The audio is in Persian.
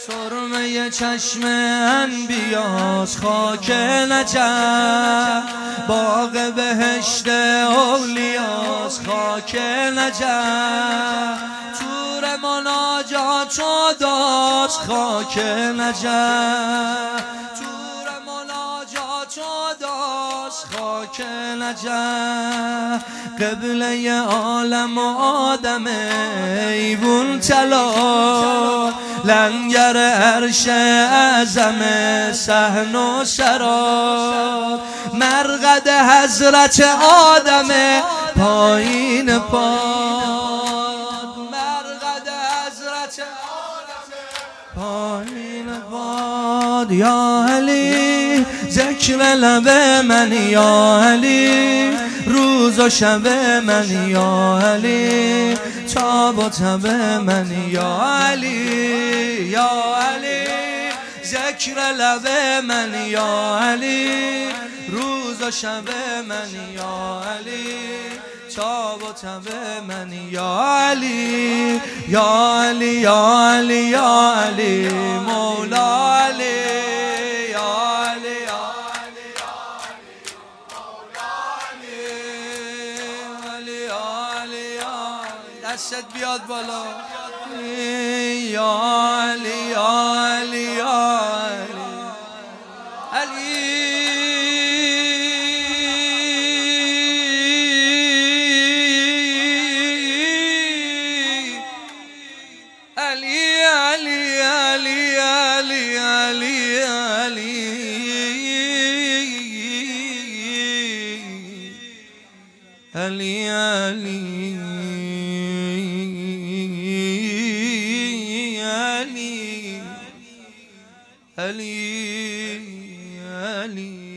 سرمه چشم انبیاس خاک نجف، باغ بهشت اولیاس خاک نجف، تور مناجات و داس خاک نجف، تور مناجات و داس خاک نجف، قبله عالم و آدم ایوون طلا، لنگر عرش اعظم صحن و سرا، مرقد حضرت آدم پایین پاد، مرقد حضرت آدم پایین پاد. یا علی ذکر لب من، یا علی روز و شب من، یا علی تاب و تب من، یا علی یا علی ذکر لب من، یا علی روز و شب من، یا علی تاب و تب من، یا علی یا علی یا علی یا علی مولا علی، یا علی یا علی یا علی مولا علی، علی یا علی یا علی. دستت بیاد بالا. یا علی یا علی یا علی علی علی علی علی علی علی علی علی علی علی